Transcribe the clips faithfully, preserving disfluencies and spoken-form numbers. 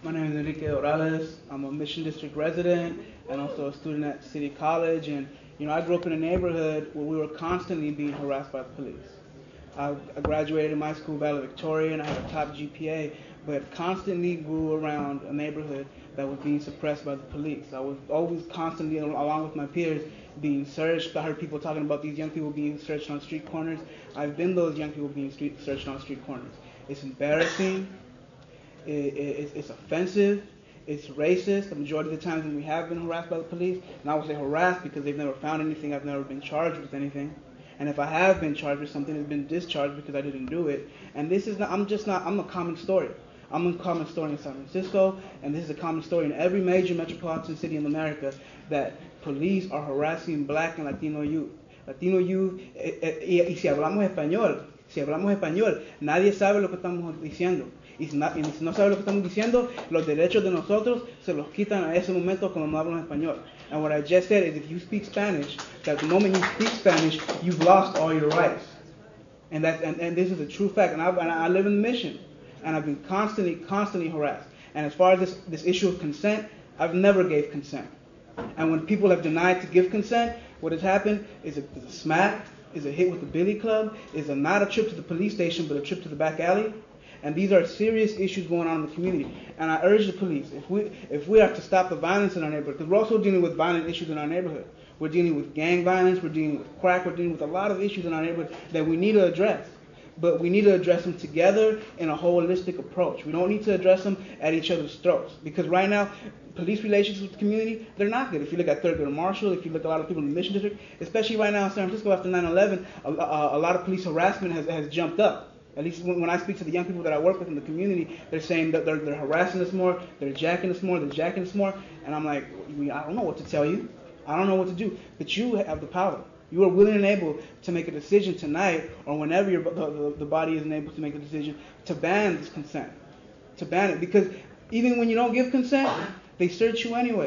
My name is Enrique Orales. I'm a Mission District resident and also a student at City College. And you know, I grew up in a neighborhood where we were constantly being harassed by the police. I, I graduated in my school, valedictorian. I had a top G P A, but constantly grew around a neighborhood that was being suppressed by the police. I was always constantly, along with my peers, being searched. I heard people talking about these young people being searched on street corners. I've been those young people being street, searched on street corners. It's embarrassing. It, it, it's offensive. It's racist. The majority of the times when we have been harassed by the police, and I would say harassed because they've never found anything, I've never been charged with anything. And if I have been charged with something, it's been discharged because I didn't do it. And this is not, I'm just not, I'm a common story. I'm a common story in San Francisco, and this is a common story in every major metropolitan city in America, that police are harassing black and Latino youth. Latino youth, eh, eh, y si hablamos español, si hablamos español, nadie sabe lo que estamos diciendo. Y si, na, y si no sabe lo que estamos diciendo, los derechos de nosotros se los quitan a ese momento cuando no hablan español. And what I just said is, if you speak Spanish, that the moment you speak Spanish, you've lost all your rights. And that, and, and this is a true fact. And I, and I live in the Mission, and I've been constantly, constantly harassed. And as far as this, this issue of consent, I've never gave consent. And when people have denied to give consent, what has happened is a, is a smack, is a hit with the billy club, is a, not a trip to the police station, but a trip to the back alley. And these are serious issues going on in the community. And I urge the police, if we if we have to stop the violence in our neighborhood, because we're also dealing with violent issues in our neighborhood. We're dealing with gang violence, we're dealing with crack, we're dealing with a lot of issues in our neighborhood that we need to address. But we need to address them together in a holistic approach. We don't need to address them at each other's throats. Because right now, police relations with the community, they're not good. If you look at Thurgood and Marshall, if you look at a lot of people in the Mission District, especially right now in San Francisco after nine eleven, a, a, a lot of police harassment has, has jumped up. At least when, when I speak to the young people that I work with in the community, they're saying that they're, they're harassing us more, they're jacking us more, they're jacking us more. And I'm like, I don't know what to tell you. I don't know what to do. But you have the power. You are willing and able to make a decision tonight, or whenever your, the, the, the body isn't able to make a decision, to ban this consent. To ban it. Because even when you don't give consent, they search you anyway.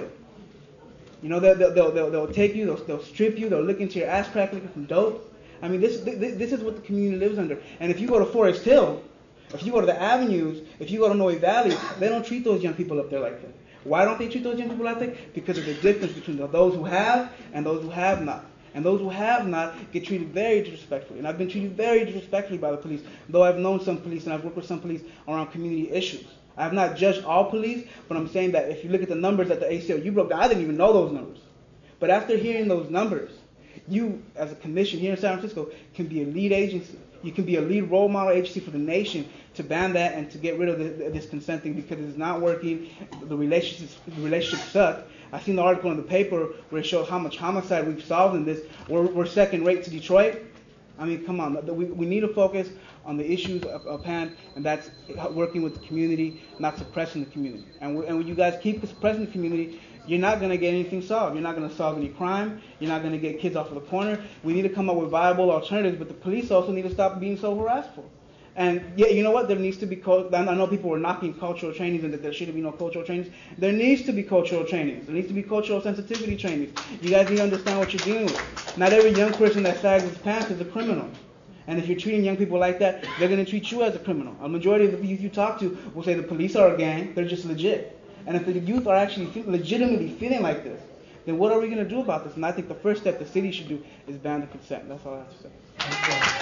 You know, they'll, they'll, they'll, they'll take you, they'll, they'll strip you, they'll look into your ass crack looking for dope. I mean, this, this this is what the community lives under. And if you go to Forest Hill, if you go to the avenues, if you go to Noe Valley, they don't treat those young people up there like that. Why don't they treat those young people like that? Because of the difference between those who have and those who have not. And those who have not get treated very disrespectfully. And I've been treated very disrespectfully by the police, though I've known some police and I've worked with some police around community issues. I have not judged all police, but I'm saying that if you look at the numbers that the A C L U broke down, I didn't even know those numbers. But after hearing those numbers, you, as a commission here in San Francisco, can be a lead agency. You can be a lead role model agency for the nation to ban that and to get rid of the, this consenting, because it's not working. The relationships, the relationships suck. I've seen the article in the paper where it shows how much homicide we've solved in this. We're, we're second rate to Detroit. I mean, come on. We, we need to focus on the issues of, of hand, and that's working with the community, not suppressing the community. And, we, and when you guys keep suppressing the community, you're not going to get anything solved. You're not going to solve any crime. You're not going to get kids off of the corner. We need to come up with viable alternatives, but the police also need to stop being so harassful. And yeah, you know what? There needs to be, I know people were knocking cultural trainings and that there shouldn't be no cultural trainings. There needs to be cultural trainings. There needs to be cultural sensitivity trainings. You guys need to understand what you're dealing with. Not every young person that sags his pants is a criminal. And if you're treating young people like that, they're going to treat you as a criminal. A majority of the youth you talk to will say the police are a gang. They're just legit. And if the youth are actually feel, legitimately feeling like this, then what are we going to do about this? And I think the first step the city should do is ban the consent. That's all I have to say.